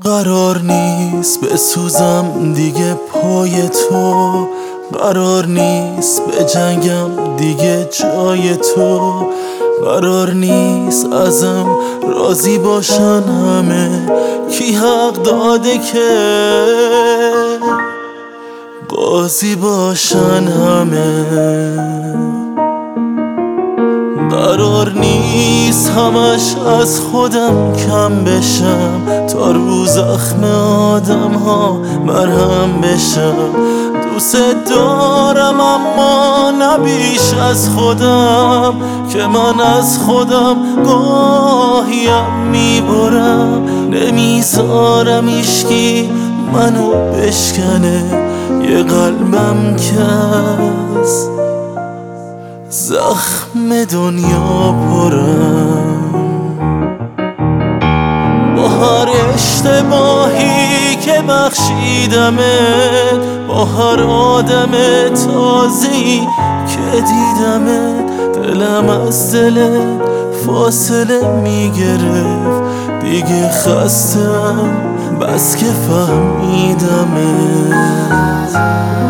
قرار نیست بسوزم دیگه پای تو، قرار نیست بجنگم دیگه جای تو، قرار نیست ازم راضی باشن همه. کی حق داده که قاضی باشن همه؟ قرار نیست همش از خودم کم بشم تا رو زخم آدم ها مرهم بشم. دوست دارم اما نبیش از خودم، که من از خودم گاهیم میبرم. نمیذارم ایشکی منو بشکنه، یه قلبم که از زخم دنیا پرم. با هر اشتباهی که بخشیدمت، با هر آدم تازه‌ای که دیدمت، دلم از دلت فاصله میگرفت. دیگه خستم بس که فهمیدمت.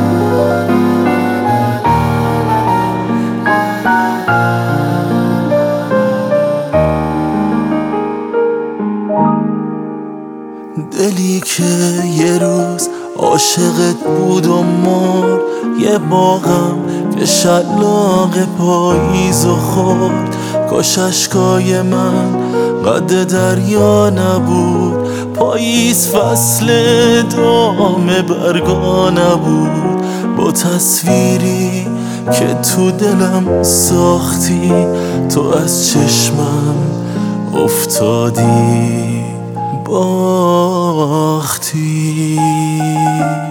دلی که یه روز عاشقت بود و مرد، یه باغم که شلاق پاییزو خورد. کاش اشکای من قد دریا نبود، پاییز فصل دام برگا نبود. با تصویری که تو دلم ساختی، تو از چشمم افتادی باختی.